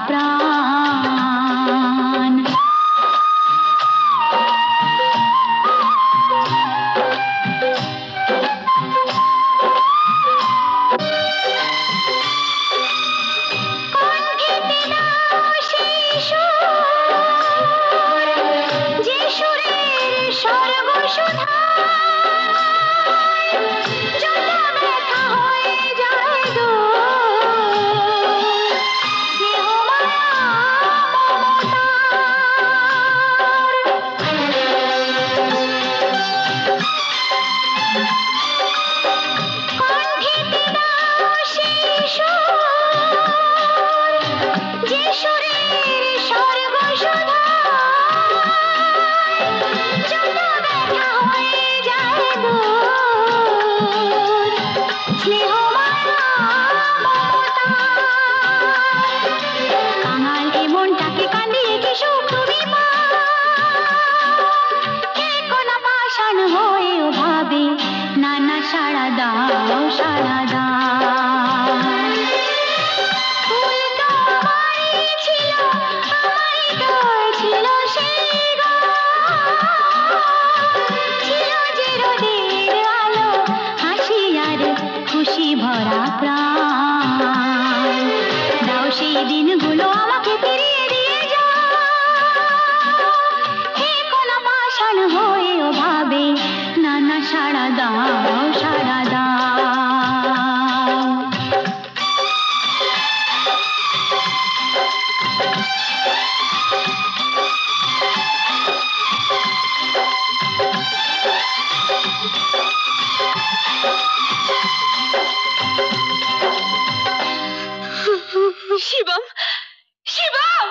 প্রাণ। যে সুরের স্বর্গ সুধা যত ব্যথা হয়ে যায় স্নেহ মায়া কণ্ঠেতে দাও সেই সুর যে সুরের স্বর্গ সুধা যত ব্যথা হয়ে যায় স্নেহ মায়া কাঙাল এ মনটাকে কাঁদিয়ে কি সুখ তুমি কে কোন পাষাণ হয়ে ও ভাবে নানা সাড়া দাও সাড়া দাও। ফুল তো আমারই ছিল আমারই তো ছিল সেই ছিল যে রোদের আলো হাসি আর খুশি ভরা প্রাণ। দাও সেই দিনগুলো আমাকে ফিরিয়ে দিয়ে যাও হে কোন পাষাণ হয়ে ও ভাবে নানা সাড়া দাও সাড়া দাও। শিবম, শিবম!